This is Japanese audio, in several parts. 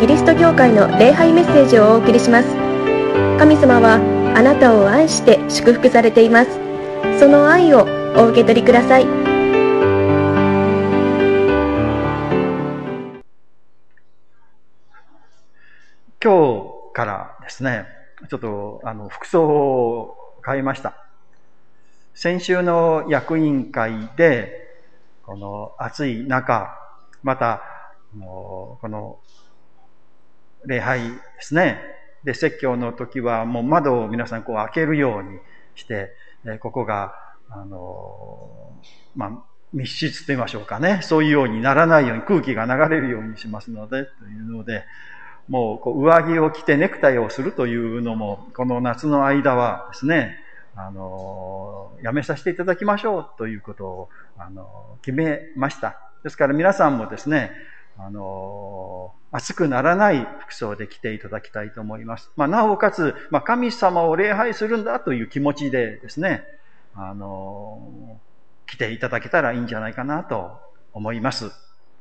リスト教会の礼拝メッセージをお送りします。神様はあなたを愛して祝福されています。その愛をお受け取りください。 今日からですね、ちょっと服装を変えました。先週の役員会で、この暑い中、また、この礼拝ですね。で、説教の時はもう窓を皆さんこう開けるようにして、ここが、密室と言いましょうかね。そういうようにならないように空気が流れるようにしますので、というので、もうこう上着を着てネクタイをするというのも、この夏の間はですね、やめさせていただきましょうということを、決めました。ですから皆さんもですね、暑くならない服装で着ていただきたいと思います。なおかつ、神様を礼拝するんだという気持ちでですね、着ていただけたらいいんじゃないかなと思います。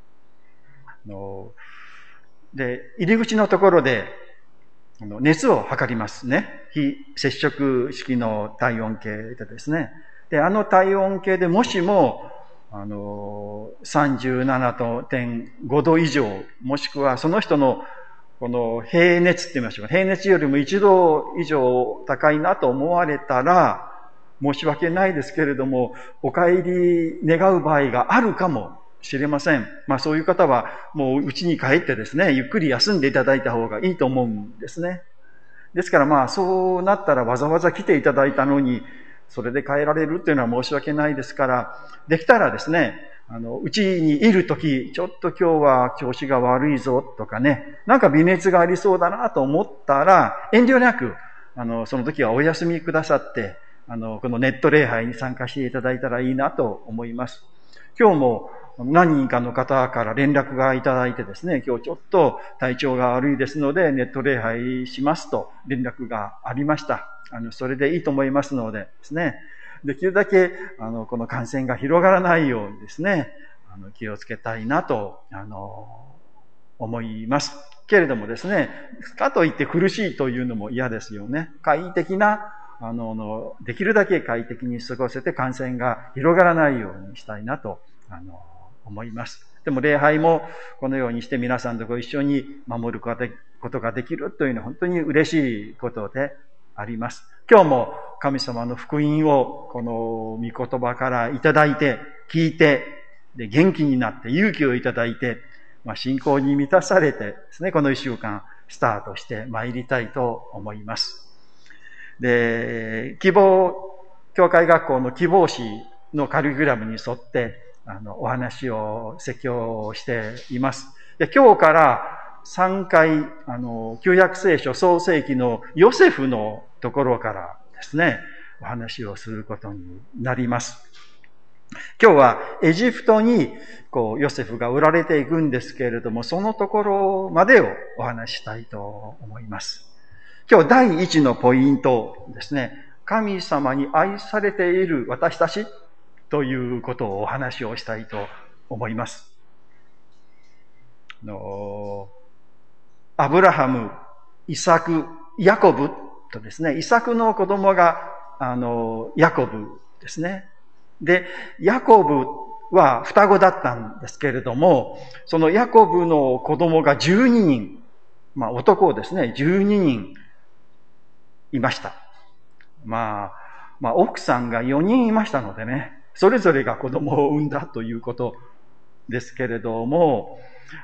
で、入り口のところで、熱を測りますね。非接触式の体温計でですね。で、体温計でもしも、37.5 度以上、もしくはその人の、この平熱って言いましょうか。平熱よりも1度以上高いなと思われたら、申し訳ないですけれども、お帰り願う場合があるかもしれません。そういう方はもう家に帰ってですね、ゆっくり休んでいただいた方がいいと思うんですね。ですからそうなったらわざわざ来ていただいたのに、それで帰られるっていうのは申し訳ないですから、できたらですね、家にいるとき、ちょっと今日は調子が悪いぞとかね、なんか微熱がありそうだなと思ったら、遠慮なく、その時はお休みくださって、このネット礼拝に参加していただいたらいいなと思います。今日も何人かの方から連絡がいただいてですね、今日ちょっと体調が悪いですのでネット礼拝しますと連絡がありました。それでいいと思いますのでですね、できるだけこの感染が広がらないようにですね、気をつけたいなと思いますけれどもですね、かといって苦しいというのも嫌ですよね。快適なできるだけ快適に過ごせて感染が広がらないようにしたいなと思います。でも礼拝もこのようにして皆さんとご一緒に守ることができるというのは本当に嬉しいことであります。今日も神様の福音をこの御言葉からいただいて、聞いて、で元気になって勇気をいただいて、信仰に満たされてですね、この一週間スタートして参りたいと思います。で、教会学校の希望誌のカリキュラムに沿って、お話を説教しています。で、今日から3回、旧約聖書創世記のヨセフのところからですね、お話をすることになります。今日はエジプトにヨセフが売られていくんですけれども、そのところまでをお話ししたいと思います。今日第一のポイントですね、神様に愛されている私たちということをお話をしたいと思います。アブラハム、イサク、ヤコブとですね、イサクの子供がヤコブですね。で、ヤコブは双子だったんですけれども、そのヤコブの子供が12人、男ですね、12人いました。奥さんが4人いましたのでね、それぞれが子供を産んだということですけれども、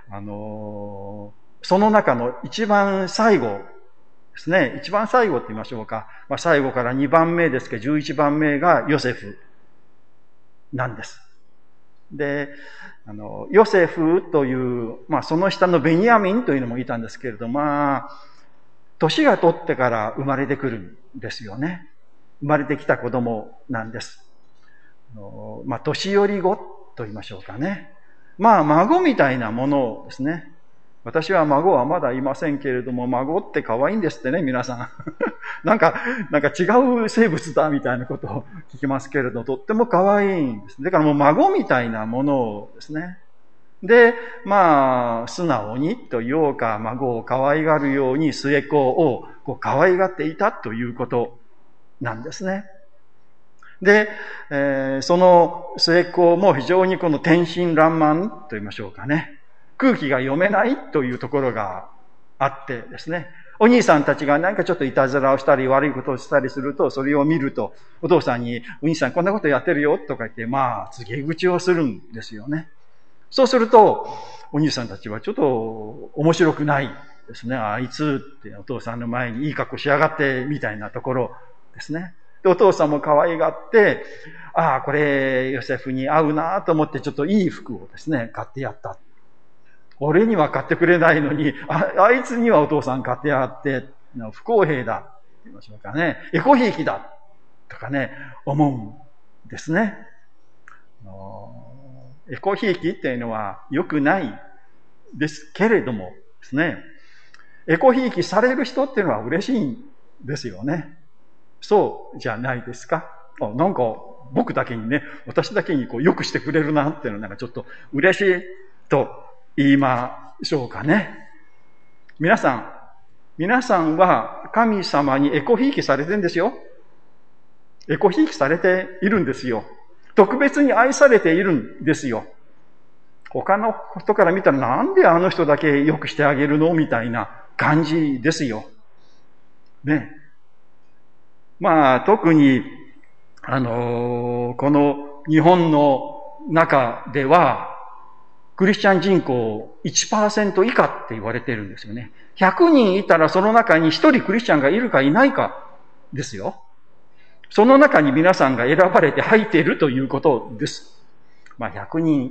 その中の一番最後ですね、一番最後って言いましょうか、最後から2番目ですけど、11番目がヨセフなんです。で、ヨセフという、その下のベニヤミンというのもいたんですけれど、年が取ってから生まれてくるんですよね。生まれてきた子供なんです。年寄り子と言いましょうかね。孫みたいなものですね。私は孫はまだいませんけれども、孫って可愛いんですってね、皆さん。なんか違う生物だみたいなことを聞きますけれど、とっても可愛いんです。だからもう孫みたいなものですね。 で、素直にと言おうか、孫を可愛がるように末っ子を可愛がっていたということなんですね。で、その末っ子も非常にこの天真爛漫と言いましょうかね。空気が読めないというところがあってですね。お兄さんたちが何かちょっといたずらをしたり悪いことをしたりすると、それを見ると、お父さんに、お兄さんこんなことやってるよとか言って、告げ口をするんですよね。そうすると、お兄さんたちはちょっと面白くないですね。あいつってお父さんの前にいい格好しやがってみたいなところですね。で、お父さんも可愛がって、これヨセフに合うなと思ってちょっといい服をですね、買ってやった。俺には買ってくれないのに、あいつにはお父さん買ってやって、不公平だって言いましょうかね。エコひいきだとかね、思うんですね。エコひいきっていうのは良くないですけれどもですね、エコひいきされる人っていうのは嬉しいんですよね。そうじゃないですか。なんか僕だけにね、私だけに良くしてくれるなっていうのはなんかちょっと嬉しいと言いましょうかね。皆さんは神様にエコひいきされてるんですよ。エコひいきされているんですよ。特別に愛されているんですよ。他の人から見たらなんであの人だけ良くしてあげるのみたいな感じですよ。ね。特に、この日本の中では、クリスチャン人口 1% 以下って言われてるんですよね。100人いたらその中に1人クリスチャンがいるかいないかですよ。その中に皆さんが選ばれて入っているということです。100人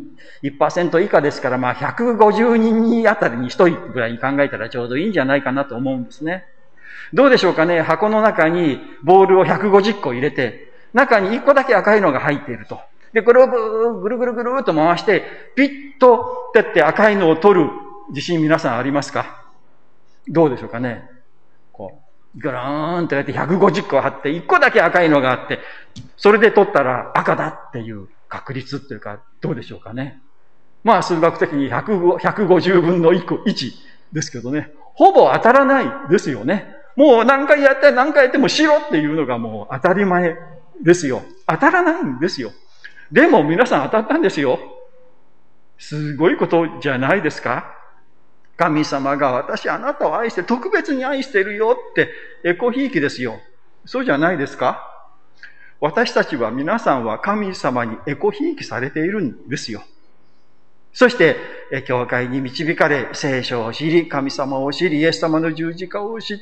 1% 以下ですから、150人あたりに1人ぐらいに考えたらちょうどいいんじゃないかなと思うんですね。どうでしょうかね。箱の中にボールを150個入れて、中に1個だけ赤いのが入っていると。で、これをぐるぐるぐるっと回して、ピッと照って赤いのを取る自信皆さんありますか？どうでしょうかね。ぐるーんとやって150個貼って、1個だけ赤いのがあって、それで取ったら赤だっていう確率っていうか、どうでしょうかね。数学的に150分の1ですけどね。ほぼ当たらないですよね。もう何回やっても白っていうのがもう当たり前ですよ。当たらないんですよ。でも皆さん当たったんですよ。すごいことじゃないですか。神様が私あなたを愛して特別に愛してるよってエコひいきですよ。そうじゃないですか。私たちは皆さんは神様にエコひいきされているんですよ。そして、教会に導かれ、聖書を知り、神様を知り、イエス様の十字架を知って、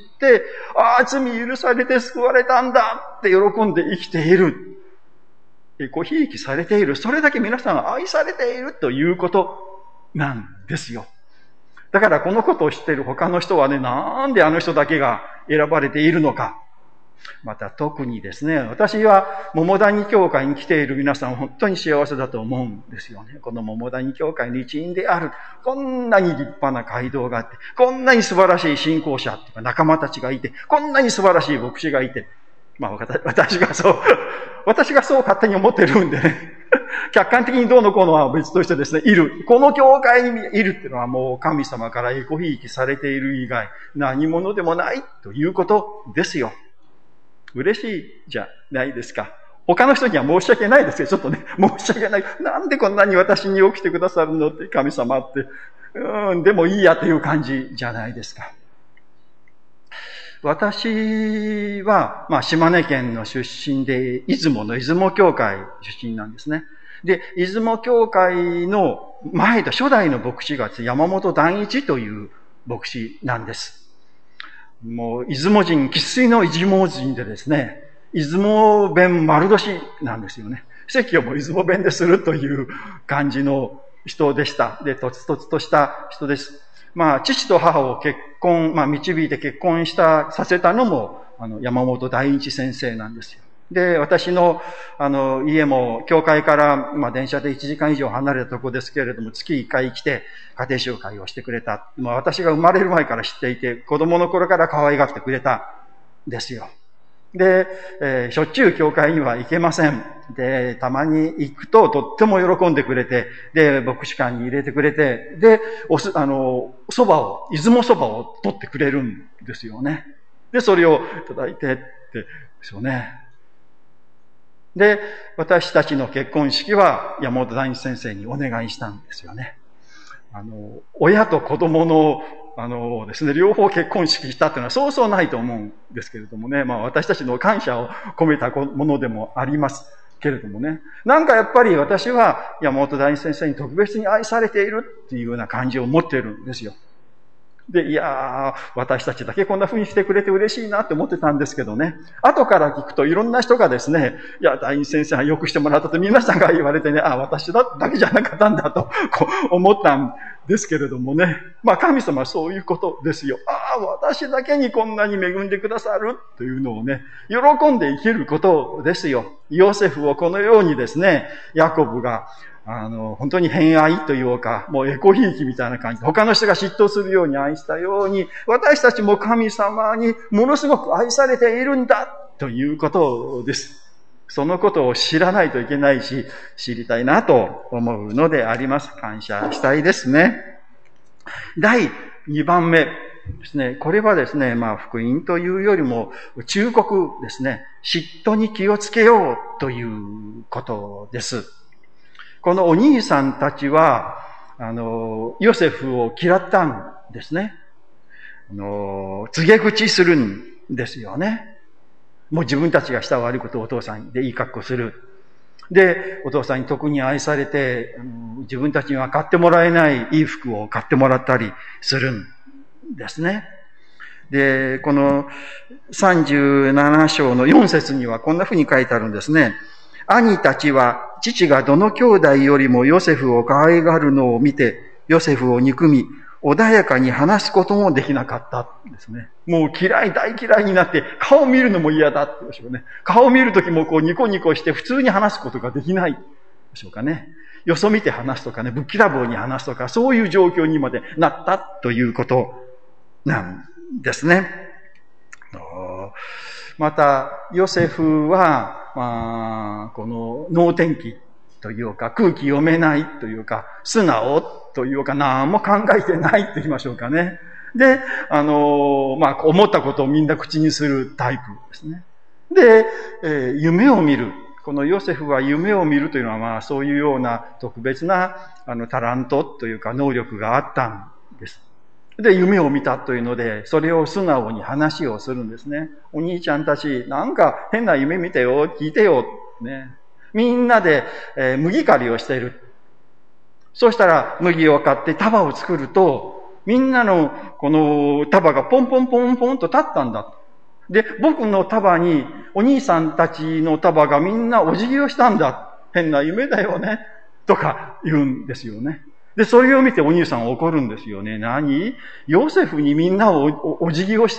罪許されて救われたんだって喜んで生きている。エコひいきされている。それだけ皆さんは愛されているということなんですよ。だからこのことを知っている他の人はね、なんであの人だけが選ばれているのか。また特にですね、私は桃谷教会に来ている皆さん本当に幸せだと思うんですよね。この桃谷教会の一員である。こんなに立派な街道があって、こんなに素晴らしい信仰者っていうか仲間たちがいて、こんなに素晴らしい牧師がいて、私がそう勝手に思ってるんでね。客観的にどうのこうのは別としてですね、いる。この教会にいるっていうのはもう神様からエコひいきされている以外、何者でもないということですよ。嬉しいじゃないですか。他の人には申し訳ないですけど、ちょっとね、申し訳ない。なんでこんなに私に起きてくださるのって神様って、でもいいやという感じじゃないですか。私は、島根県の出身で、出雲教会出身なんですね。で、出雲教会の初代の牧師が山本団一という牧師なんです。もう、出雲人、生粋の出雲人でですね、出雲弁丸年なんですよね。説教も出雲弁でするという感じの人でした。で、とつとつとした人です。父と母を導いて結婚させたのも、山本大一先生なんですよ。で、私の、家も、教会から、電車で1時間以上離れたところですけれども、月1回来て、家庭集会をしてくれた。私が生まれる前から知っていて、子供の頃から可愛がってくれたんですよ。 で、しょっちゅう教会には行けません。で、たまに行くととっても喜んでくれて、で、牧師館に入れてくれて、で、出雲そばを取ってくれるんですよね。で、それをいただいてですよね。で、私たちの結婚式は山本大日先生にお願いしたんですよね。親と子供のですね、両方結婚式したっていうのはそうそうないと思うんですけれどもね、私たちの感謝を込めたものでもありますけれどもね、なんかやっぱり私は山本大日先生に特別に愛されているっていうような感じを持っているんですよ。で、いやー、私たちだけこんな風にしてくれて嬉しいなって思ってたんですけどね。後から聞くといろんな人がですね、いや、大日先生はよくしてもらったと皆さんが言われてね、私だけじゃなかったんだと思ったんですけれどもね。神様はそういうことですよ。私だけにこんなに恵んでくださるというのをね、喜んで生きることですよ。ヨセフをこのようにですね、ヤコブが本当に偏愛というか、もうエコひいきみたいな感じで、他の人が嫉妬するように愛したように、私たちも神様にものすごく愛されているんだということです。そのことを知らないといけないし、知りたいなと思うのであります。感謝したいですね。第2番目ですね。これはですね、福音というよりも忠告ですね。嫉妬に気をつけようということです。このお兄さんたちは、ヨセフを嫌ったんですね。告げ口するんですよね。もう自分たちがした悪いことをお父さんでいい格好する。で、お父さんに特に愛されて、自分たちには買ってもらえないいい服を買ってもらったりするんですね。で、この37章の4節にはこんな風に書いてあるんですね。兄たちは父がどの兄弟よりもヨセフを可愛がるのを見て、ヨセフを憎み、穏やかに話すこともできなかったんですね。もう大嫌いになって、顔を見るのも嫌だってでしょうね。顔を見るときもニコニコして普通に話すことができないでしょうかね。よそ見て話すとかね、ぶっきらぼうに話すとか、そういう状況にまでなったということなんですね。また、ヨセフは、この能天気というか、空気読めないというか、素直というか、何も考えてないと言いましょうかね。で、思ったことをみんな口にするタイプですね。で、夢を見る。このヨセフは夢を見るというのは、そういうような特別な、タラントというか、能力があったんです。で、夢を見たというので、それを素直に話をするんですね。お兄ちゃんたち、なんか変な夢見てよ、聞いてよ、ね。みんなで、麦刈りをしている。そうしたら、麦を買って束を作ると、みんなのこの束がポンポンポンポンと立ったんだ。で、僕の束に、お兄さんたちの束がみんなお辞儀をしたんだ。変な夢だよね。とか言うんですよね。で、それを見てお兄さんは怒るんですよね。何？ヨセフにみんなお辞儀をした？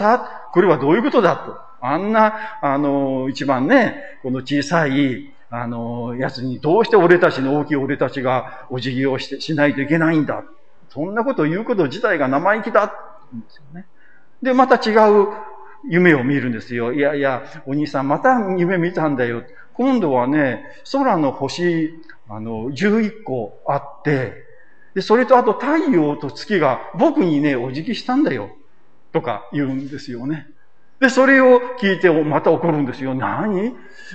これはどういうことだと。あんな、一番ね、この小さい、やつにどうして俺たちの大きい俺たちがお辞儀をしないといけないんだ。そんなことを言うこと自体が生意気だ。ですよね。で、また違う夢を見るんですよ。いやいや、お兄さんまた夢見たんだよ。今度はね、空の星、11個あって、で、それとあと太陽と月が僕にね、お辞儀したんだよ。とか言うんですよね。で、それを聞いてまた怒るんですよ。何？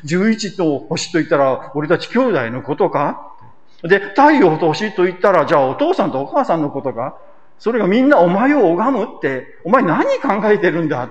11 と星と言ったら俺たち兄弟のことか？で、太陽と星と言ったらじゃあお父さんとお母さんのことか？それがみんなお前を拝むって、お前何考えてるんだって、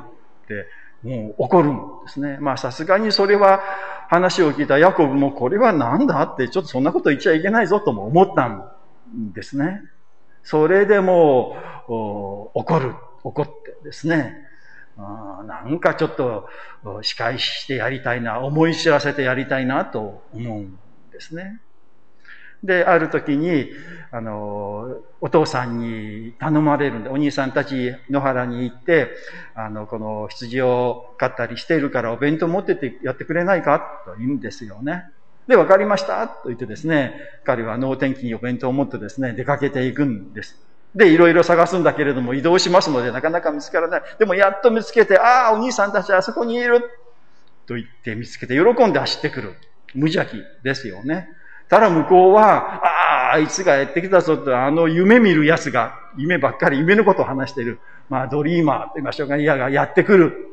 もう怒るんですね。さすがにそれは話を聞いたヤコブもこれはなんだってちょっとそんなこと言っちゃいけないぞとも思ったんですね。それでも怒ってですね、なんかちょっと仕返ししてやりたいな、思い知らせてやりたいなと思うんですね。で、ある時に、お父さんに頼まれるんで、お兄さんたち野原に行って、この羊を飼ったりしているからお弁当持ってってやってくれないかと言うんですよね。で、わかりましたと言ってですね、彼は能天気にお弁当を持ってですね、出かけていくんです。で、いろいろ探すんだけれども移動しますのでなかなか見つからない。でもやっと見つけて、お兄さんたちはあそこにいる。 と言って見つけて喜んで走ってくる。無邪気ですよね。ただ向こうは、あいつがやってきたぞと、夢見る奴が、夢ばっかり、夢のことを話している。ドリーマーと言いましょうか、がやってくる。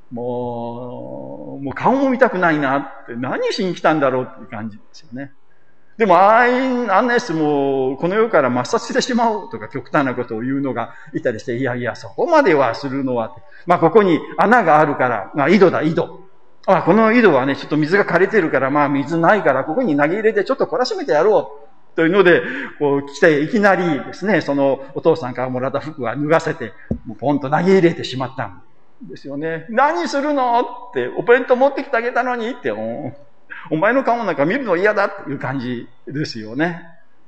もう顔も見たくないなって、何しに来たんだろうっていう感じですよね。でも、あんな奴も、この世から抹殺してしまうとか極端なことを言うのがいたりして、いやいや、そこまではするのは、ここに穴があるから、井戸だ、井戸。この井戸はね、ちょっと水が枯れてるから、水ないから、ここに投げ入れてちょっと懲らしめてやろう。というので、来て、いきなりですね、そのお父さんからもらった服は脱がせて、ポンと投げ入れてしまったんですよね。何するのって、お弁当持ってきてあげたのにって、お前の顔なんか見るの嫌だっていう感じですよね。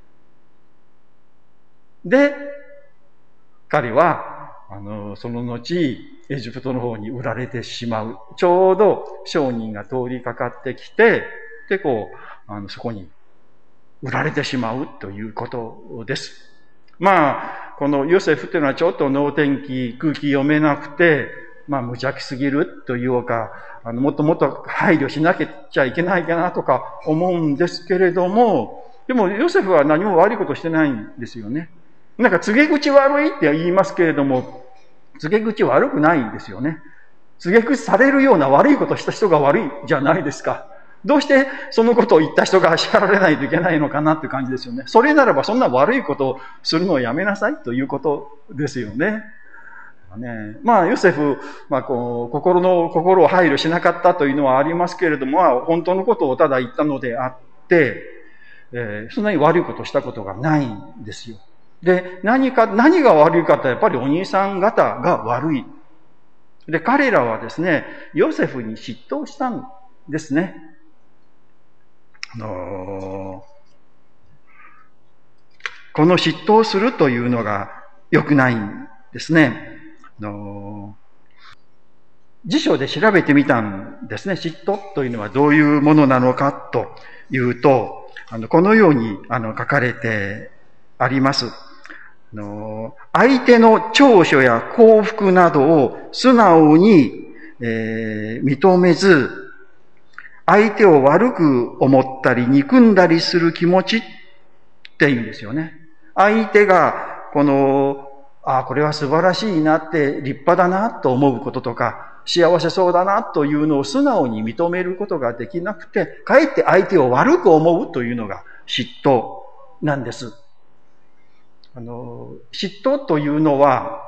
で、彼は、その後、エジプトの方に売られてしまう。ちょうど商人が通りかかってきて、で、そこに売られてしまうということです。このヨセフっていうのはちょっと能天気、空気読めなくて、無邪気すぎるというか、もっともっと配慮しなきゃいけないかなとか思うんですけれども、でもヨセフは何も悪いことしてないんですよね。なんか告げ口悪いって言いますけれども、告げ口悪くないんですよね。告げ口されるような悪いことした人が悪いじゃないですか。どうしてそのことを言った人が叱られないといけないのかなっていう感じですよね。それならばそんな悪いことをするのをやめなさいということですよね。ヨセフ、心を配慮しなかったというのはありますけれども、本当のことをただ言ったのであって、そんなに悪いことをしたことがないんですよ。で、何が悪いかってやっぱりお兄さん方が悪い。で、彼らはですね、ヨセフに嫉妬したんですね。この嫉妬をするというのが良くないんですね。辞書で調べてみたんですね。嫉妬というのはどういうものなのかというと、このように書かれてあります。相手の長所や幸福などを素直に、認めず、相手を悪く思ったり憎んだりする気持ちっていうんですよね。相手がこれは素晴らしいなって立派だなと思うこととか、幸せそうだなというのを素直に認めることができなくて、かえって相手を悪く思うというのが嫉妬なんです。嫉妬というのは、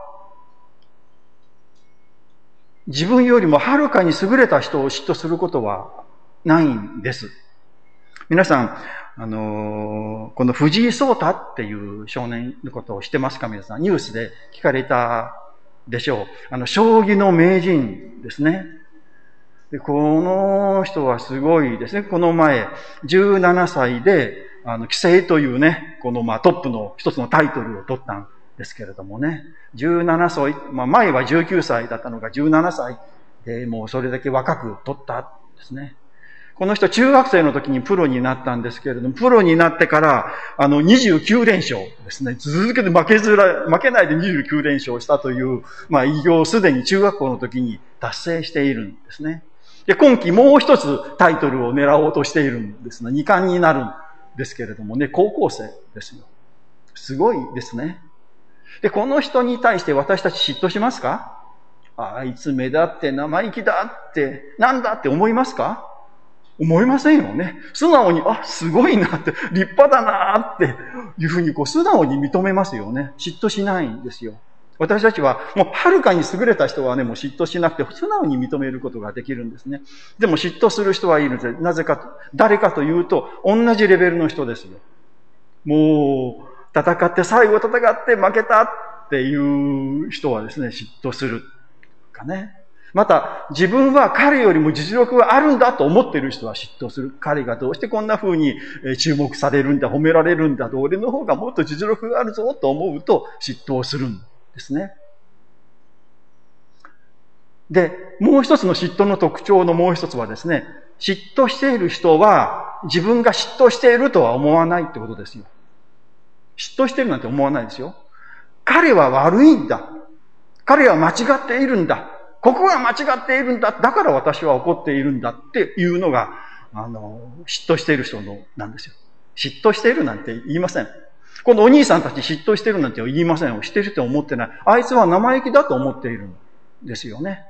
自分よりもはるかに優れた人を嫉妬することはないんです。皆さん、この藤井聡太っていう少年のことを知ってますか？皆さん、ニュースで聞かれたでしょう。将棋の名人ですね。で、この人はすごいですね。この前、17歳で、棋聖というね、トップの一つのタイトルを取ったんですけれどもね。17歳、前は19歳だったのが17歳で、もうそれだけ若く取ったんですね。この人中学生の時にプロになったんですけれども、プロになってから29連勝ですね。続けて負けないで29連勝したという、偉業をすでに中学校の時に達成しているんですね。で、今期もう一つタイトルを狙おうとしているんですね。2冠になるんですけれどもね、高校生ですよ。すごいですね。で、この人に対して私たち嫉妬しますか？あいつ目立って生意気だって、なんだって思いますか？思いませんよね。素直に、すごいなって、立派だなっていうふうに素直に認めますよね。嫉妬しないんですよ。私たちはもうはるかに優れた人はね、もう嫉妬しなくて素直に認めることができるんですね。でも嫉妬する人はいるんです。なぜか、誰かというと、同じレベルの人ですよ。もう、最後戦って負けたっていう人はですね、嫉妬するかね。また、自分は彼よりも実力があるんだと思っている人は嫉妬する。彼がどうしてこんな風に注目されるんだ、褒められるんだと、俺の方がもっと実力があるぞと思うと嫉妬をするんですね。で、もう一つの嫉妬の特徴のもう一つはですね、嫉妬している人は自分が嫉妬しているとは思わないってことですよ。嫉妬しているなんて思わないですよ。彼は悪いんだ。彼は間違っているんだ。 ここが間違っているんだ。だから私は怒っているんだっていうのが、嫉妬している人なんですよ。嫉妬しているなんて言いません。このお兄さんたち嫉妬してるなんて言いません。してるって思ってない。あいつは生意気だと思っているんですよね。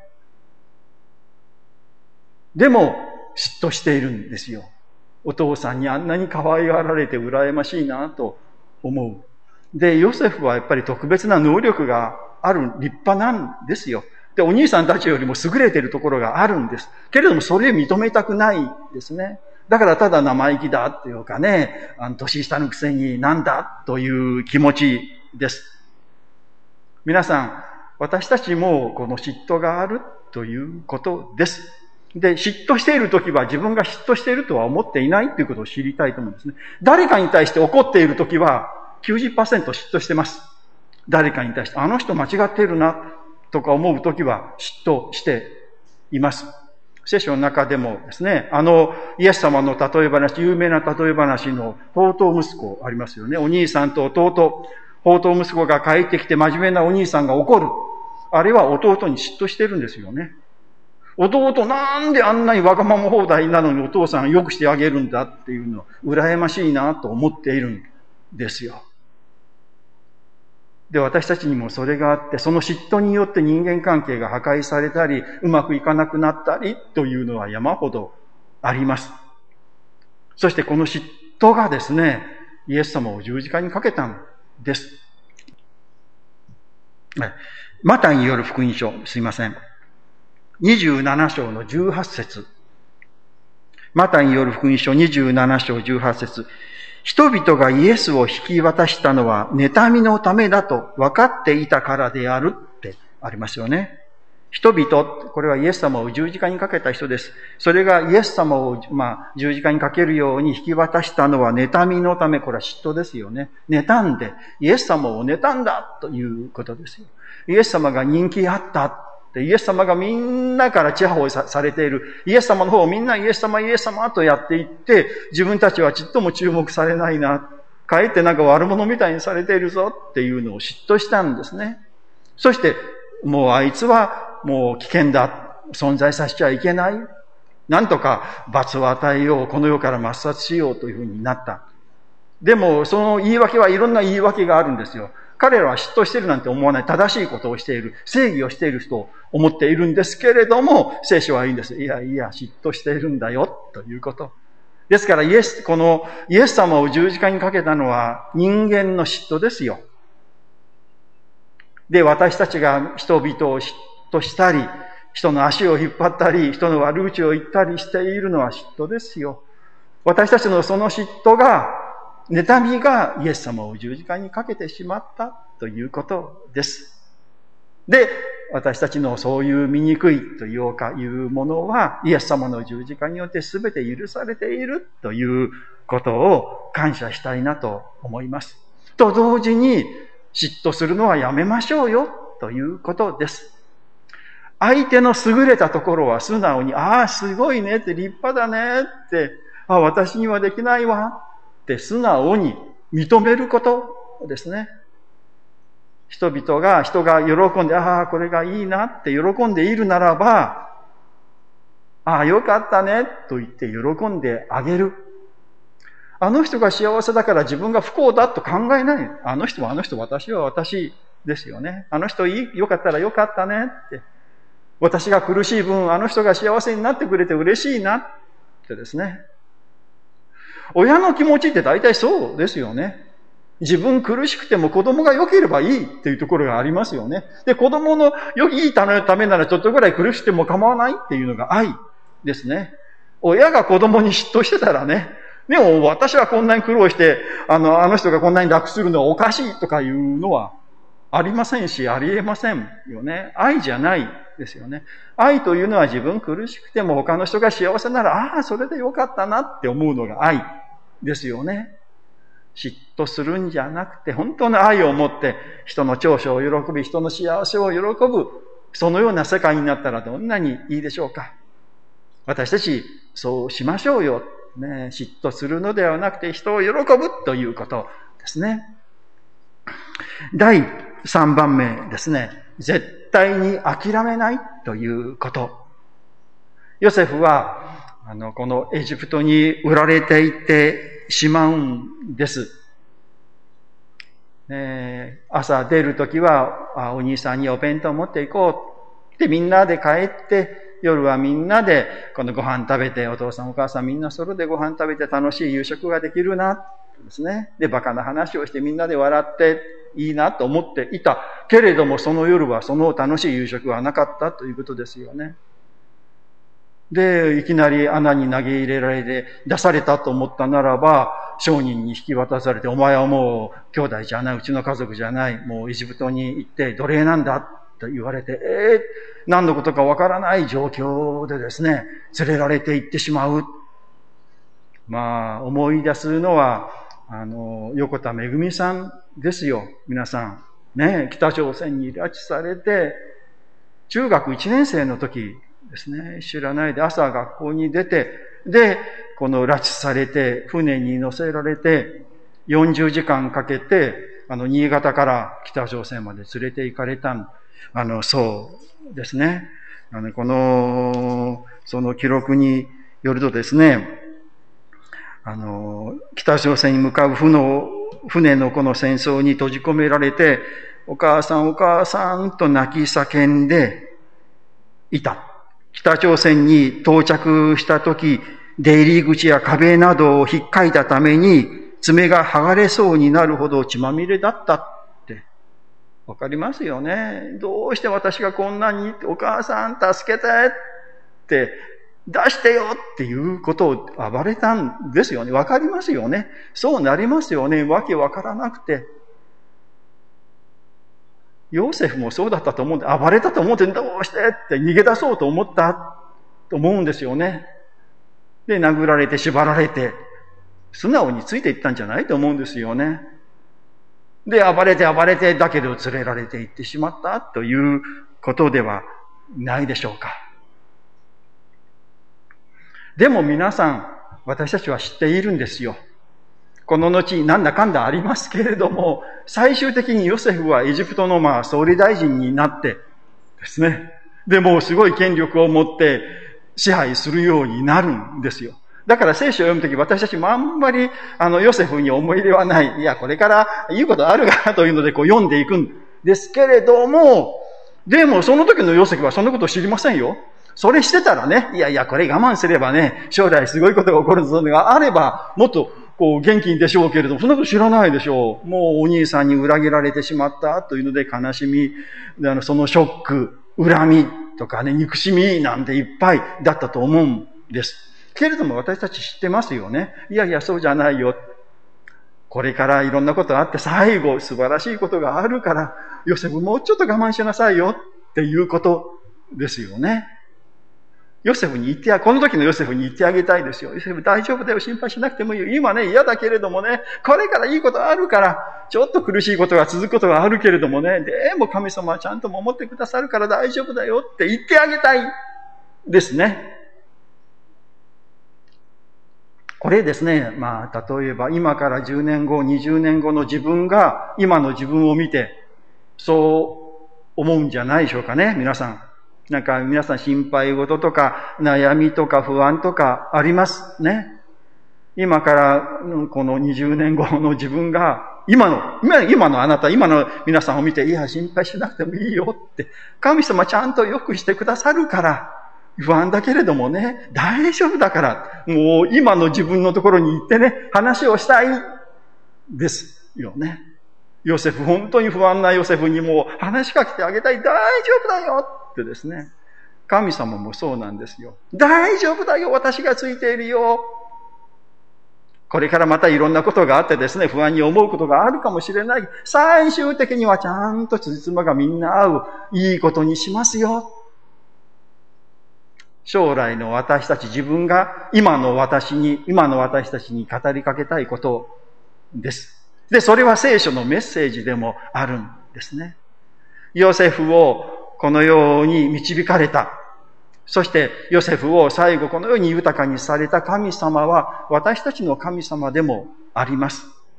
でも、嫉妬しているんですよ。お父さんにあんなに可愛がられて羨ましいなと思う。で、ヨセフはやっぱり特別な能力がある立派なんですよ。で、お兄さんたちよりも優れているところがあるんです。けれども、それを認めたくないですね。だからただ生意気だっていうかね、年下のくせになんだという気持ちです。皆さん、私たちもこの嫉妬があるということです。で、嫉妬しているときは自分が嫉妬しているとは思っていないということを知りたいと思うんですね。誰かに対して怒っているときは 90% 嫉妬してます。誰かに対して、あの人間違っているなとか思うときは嫉妬しています。聖書の中でもですね、イエス様の例え話、有名な例え話の放蕩息子ありますよね。お兄さんと弟、放蕩息子が帰ってきて真面目なお兄さんが怒る。あれは弟に嫉妬してるんですよね。弟なんであんなにわがまま放題なのにお父さんよくしてあげるんだっていうのを羨ましいなと思っているんですよ。で、私たちにもそれがあって、その嫉妬によって人間関係が破壊されたり、うまくいかなくなったりというのは山ほどあります。そしてこの嫉妬がですね、イエス様を十字架にかけたんです。マタイによる福音書、すいません。27章の18節。マタイによる福音書27章18節。人々がイエスを引き渡したのは妬みのためだと分かっていたからであるってありますよね。人々、これはイエス様を十字架にかけた人です。それがイエス様を、十字架にかけるように引き渡したのは妬みのため、これは嫉妬ですよね。妬んで、イエス様を妬んだということですよ。イエス様が人気あった。イエス様がみんなからちやほやされている。イエス様の方をみんなイエス様、イエス様とやっていって、自分たちはちっとも注目されないな。かえってなんか悪者みたいにされているぞっていうのを嫉妬したんですね。そして、もうあいつはもう危険だ。存在させちゃいけない。なんとか罰を与えよう。この世から抹殺しようというふうになった。でも、その言い訳はいろんな言い訳があるんですよ。彼らは嫉妬してるなんて思わない。正しいことをしている。正義をしている人を思っているんですけれども、聖書はいいんです。いやいや、嫉妬しているんだよ、ということ。ですからイエス様を十字架にかけたのは人間の嫉妬ですよ。で、私たちが人々を嫉妬したり、人の足を引っ張ったり、人の悪口を言ったりしているのは嫉妬ですよ。私たちのその嫉妬が、妬みがイエス様を十字架にかけてしまったということです。で、私たちのそういう醜いというものは、イエス様の十字架によって全て許されているということを感謝したいなと思います。と同時に、嫉妬するのはやめましょうよということです。相手の優れたところは素直に、ああ、すごいねって立派だねって、ああ、私にはできないわって素直に認めることですね。人が喜んで、ああ、これがいいなって喜んでいるならば、ああ、よかったねと言って喜んであげる。あの人が幸せだから自分が不幸だと考えない。あの人はあの人、私は私ですよね。あの人よかったらよかったねって。私が苦しい分、あの人が幸せになってくれて嬉しいなってですね。親の気持ちって大体そうですよね。自分苦しくても子供が良ければいいっていうところがありますよね。で、子供のいいためならちょっとぐらい苦しくても構わないっていうのが愛ですね。親が子供に嫉妬してたらね、でも私はこんなに苦労して、あの人がこんなに楽するのはおかしいとかいうのはありませんし、ありえませんよね。愛じゃないですよね。愛というのは自分苦しくても他の人が幸せなら、ああ、それでよかったなって思うのが愛ですよね。嫉妬するんじゃなくて、本当の愛を持って人の長所を喜び、人の幸せを喜ぶ、そのような世界になったらどんなにいいでしょうか。私たちそうしましょうよ。ね、嫉妬するのではなくて人を喜ぶということですね。第3番目ですね。絶対に諦めないということ。ヨセフは、このエジプトに売られていってしまうんです。朝出るときは、お兄さんにお弁当を持っていこう。で、みんなで帰って、夜はみんなでこのご飯食べて、お父さんお母さんみんなそれでご飯食べて楽しい夕食ができるな。ですね。で、バカな話をしてみんなで笑っていいなと思っていた。けれどもその夜はその楽しい夕食はなかったということですよね。で、いきなり穴に投げ入れられて出されたと思ったならば、商人に引き渡されて、お前はもう兄弟じゃない、うちの家族じゃない、もうエジプトに行って奴隷なんだと言われて、何のことかわからない状況でですね、連れられて行ってしまう。思い出すのは、横田めぐみさんですよ、皆さん。ね、北朝鮮に拉致されて、中学1年生の時ですね、知らないで朝学校に出て、で、この拉致されて、船に乗せられて、40時間かけて、新潟から北朝鮮まで連れて行かれた、そうですね。その記録によるとですね、北朝鮮に向かう船のこの戦争に閉じ込められて、お母さんお母さんと泣き叫んでいた。北朝鮮に到着したとき、出入り口や壁などをひっかいたために、爪が剥がれそうになるほど血まみれだったって。わかりますよね。どうして私がこんなに、お母さん助けてって、出してよっていうことを暴れたんですよね。わかりますよね。そうなりますよね。わけわからなくて。ヨセフもそうだったと思うんで、暴れたと思って、どうしてって逃げ出そうと思ったと思うんですよね。で、殴られて縛られて、素直についていったんじゃないと思うんですよね。で、暴れて、だけど連れられていってしまったということではないでしょうか。でも皆さん、私たちは知っているんですよ。この後、なんだかんだありますけれども、最終的にヨセフはエジプトの総理大臣になってですね。で、もうすごい権力を持って支配するようになるんですよ。だから聖書を読むとき、私たちもあんまりヨセフに思い入れはない。いや、これから言うことあるかというので読んでいくんですけれども、でもその時のヨセフはそんなことを知りませんよ。それしてたらね、いや、これ我慢すればね、将来すごいことが起こるぞがあれば、もっと元気でしょうけれども、そんなこと知らないでしょう。もうお兄さんに裏切られてしまったというので悲しみ、そのショック、恨みとかね、憎しみなんていっぱいだったと思うんです。けれども私たち知ってますよね。いや、そうじゃないよ。これからいろんなことがあって最後素晴らしいことがあるから、ヨセフもうちょっと我慢しなさいよっていうことですよね。ヨセフにこの時のヨセフに言ってあげたいですよ。ヨセフ大丈夫だよ、心配しなくてもいいよ。今ね、嫌だけれどもね、これからいいことあるから、ちょっと苦しいことが続くことがあるけれどもね、でも神様はちゃんと守ってくださるから大丈夫だよって言ってあげたいですね。これですね、例えば今から10年後、20年後の自分が今の自分を見て、そう思うんじゃないでしょうかね、皆さん。皆さん心配事とか悩みとか不安とかありますね。今からこの20年後の自分が今のあなた、今の皆さんを見て、いや心配しなくてもいいよって、神様ちゃんと良くしてくださるから、不安だけれどもね、大丈夫だから、もう今の自分のところに行ってね、話をしたいですよね。ヨセフ、本当に不安なヨセフにも話しかけてあげたい。大丈夫だよってですね。神様もそうなんですよ。大丈夫だよ、私がついているよ。これからまたいろんなことがあってですね、不安に思うことがあるかもしれない。最終的にはちゃんとつじつまがみんな合う、いいことにしますよ。将来の私たち、自分が今の私たちに語りかけたいことです。で、それは聖書のメッセージでもあるんですね。ヨセフをこのように導かれた。そしてヨセフを最後このように豊かにされた神様は私たちの神様でもあります。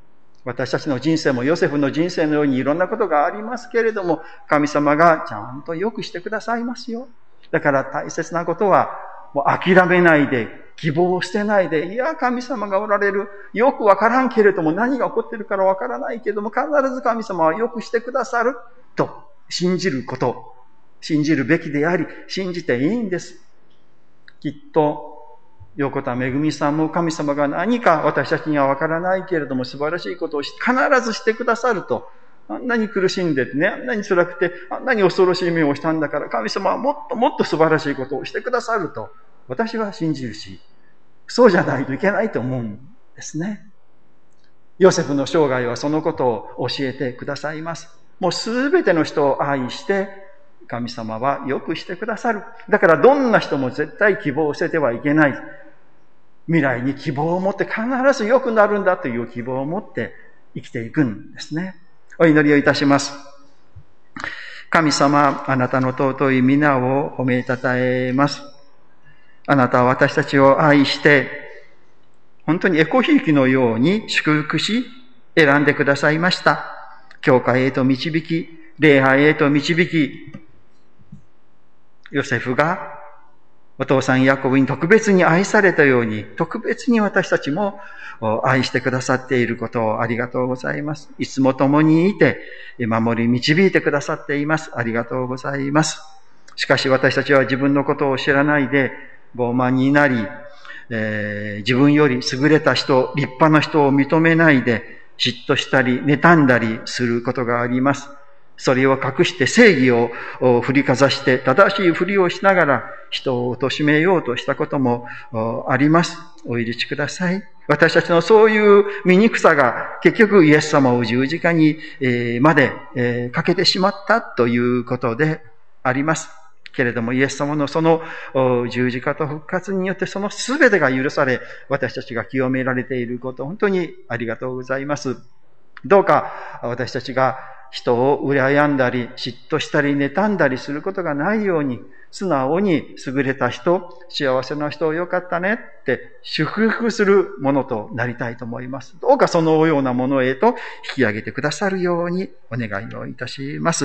私たちの人生もヨセフの人生のようにいろんなことがありますけれども、神様がちゃんと良くしてくださいますよ。だから大切なことは、もう諦めないで、希望を捨てないで、いや、神様がおられる。よくわからんけれども、何が起こってるからわからないけれども、必ず神様は良くしてくださる。と信じること。信じるべきであり、信じていいんです。きっと、横田めぐみさんも神様が何か私たちにはわからないけれども素晴らしいことを必ずしてくださると。あんなに苦しんでね、あんなに辛くて、あんなに恐ろしい目をしたんだから、神様はもっともっと素晴らしいことをしてくださると。私は信じるし、そうじゃないといけないと思うんですね。ヨセフの生涯はそのことを教えてくださいます。もうすべての人を愛して、神様は良くしてくださる。だからどんな人も絶対希望を捨ててはいけない。未来に希望を持って必ず良くなるんだという希望を持って生きていくんですね。お祈りをいたします。神様、あなたの尊い皆を褒めたたえます。あなたは私たちを愛して、本当にエコひいきのように祝福し、選んでくださいました。教会へと導き、礼拝へと導き、ヨセフがお父さんヤコブに特別に愛されたように、特別に私たちも愛してくださっていることをありがとうございます。いつも共にいて、守り導いてくださっています。ありがとうございます。しかし私たちは自分のことを知らないで、傲慢になり、自分より優れた人、立派な人を認めないで、嫉妬したり、妬んだりすることがあります。それを隠して正義を振りかざして正しいふりをしながら人を貶めようとしたこともあります。お許しください。私たちのそういう醜さが結局イエス様を十字架にまでかけてしまったということであります。けれどもイエス様のその十字架と復活によってその全てが許され、私たちが清められていること、本当にありがとうございます。どうか私たちが人を羨んだり、嫉妬したり、妬んだりすることがないように、素直に優れた人、幸せな人、よかったねって祝福するものとなりたいと思います。どうかそのようなものへと引き上げてくださるようにお願いをいたします。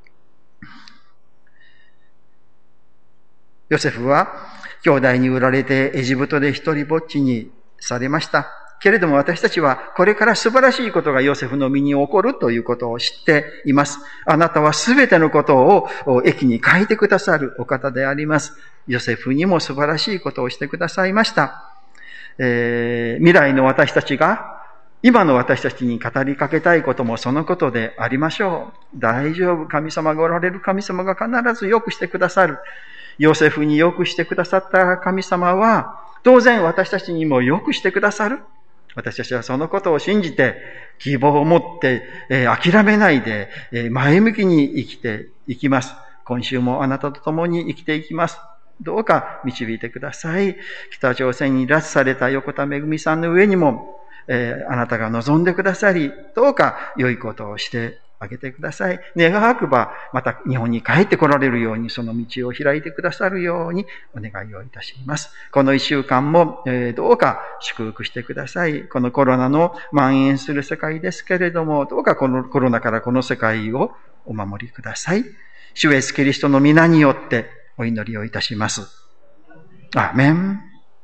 ヨセフは兄弟に売られてエジプトで一人ぼっちにされました。けれども私たちはこれから素晴らしいことがヨセフの身に起こるということを知っています。あなたはすべてのことを益に変えてくださるお方であります。ヨセフにも素晴らしいことをしてくださいました。未来の私たちが今の私たちに語りかけたいこともそのことでありましょう。大丈夫。神様がおられる。神様が必ず良くしてくださる。ヨセフに良くしてくださった神様は当然私たちにも良くしてくださる。私たちはそのことを信じて、希望を持って、諦めないで、前向きに生きていきます。今週もあなたと共に生きていきます。どうか導いてください。北朝鮮に拉致された横田めぐみさんの上にも、あなたが望んでくださり、どうか良いことをしてあげてください。願わくば、また日本に帰って来られるように、その道を開いてくださるようにお願いをいたします。この一週間も、どうか祝福してください。このコロナの蔓延する世界ですけれども、どうかこのコロナからこの世界をお守りください。主イエスキリストの皆によってお祈りをいたします。アーメン。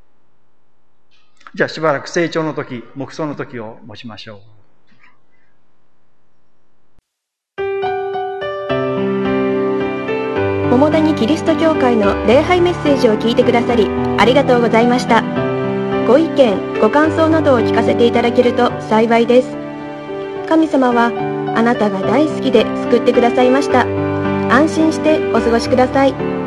じゃあしばらく成長の時、黙想の時を持ちましょう。 桃谷キリスト教会の礼拝メッセージを聞いてくださりありがとうございました。ご意見、ご感想などを聞かせていただけると幸いです。神様はあなたが大好きで救ってくださいました。安心してお過ごしください。